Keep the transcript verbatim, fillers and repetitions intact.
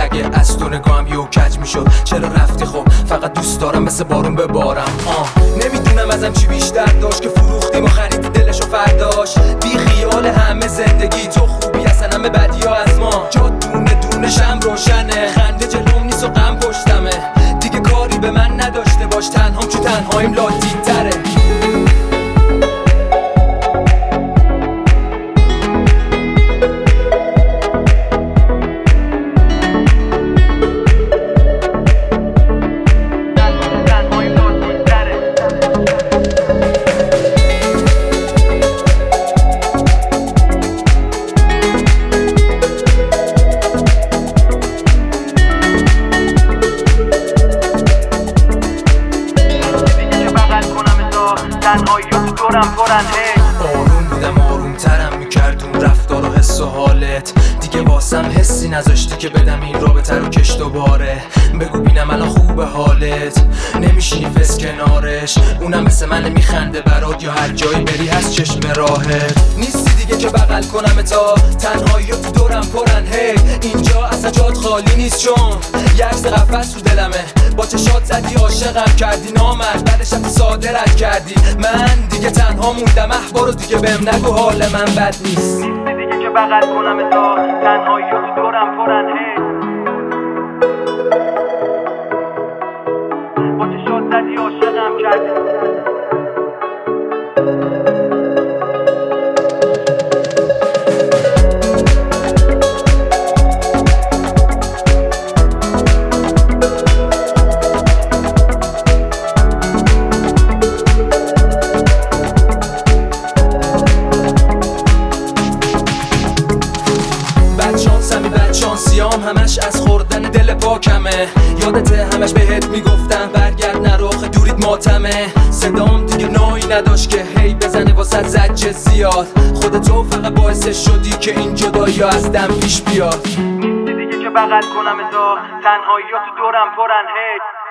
اگه از تو نگاهم یهو کج میشد چرا رفتی؟ خب فقط دوست دارم مثل بارون ببارم. آه نمیدونم ازم چی بیشتر داشت که فروختیم و خریدی دلشو فرداش. بی خیال همه زندگی تو خوبی اصلا همه بدی ها از ما. جا دونه دونه شم روشنه، خنده جلوم نیست و غم پشتمه. دیگه کاری به من نداشته باش، تنهام چون تنهاییم لادی تره. آروم بودم آروم ترم میکرد اون رفتار و حس و حالت. دیگه واسم حسی نذاشتی که بدم این رابطه رو کش دوباره. بگو بینم الان خوبه حالت، نمیشینی فس کنارش. اونم مثل من میخنده برات یا هر جایی بری هست چشم راهت. نیستی دیگه که بغل کنم تا تنهایی و تو دورم پرن. هی اینجا اصلا جات خالی نیست چون یه عکس قفس رو دلمه. با چشات زدی عاشقم کردی نامرد، بعدش رفتی ساده رد کردی. من دیگه تنها موندم احبارو دیگه بهم نگو حال من بد نیست. نیستی دیگه که بغل کنم تا تنهایی و تو دورم پرن. هی با چشات زدی عاشقم کردی. شانسیام همش از خوردن دل پاکمه. یادته همش بهت میگفتم برگرد نرخ دوریت ماتمه. صدام دیگه نوعی نداشت که هی بزنه واسه زجه زیاد. خودتو فقط باعث شدی که این جدایی از دم پیش بیاد. نیستی دیگه که بغل کنم تا تنهایی و تو دورم پرن. هی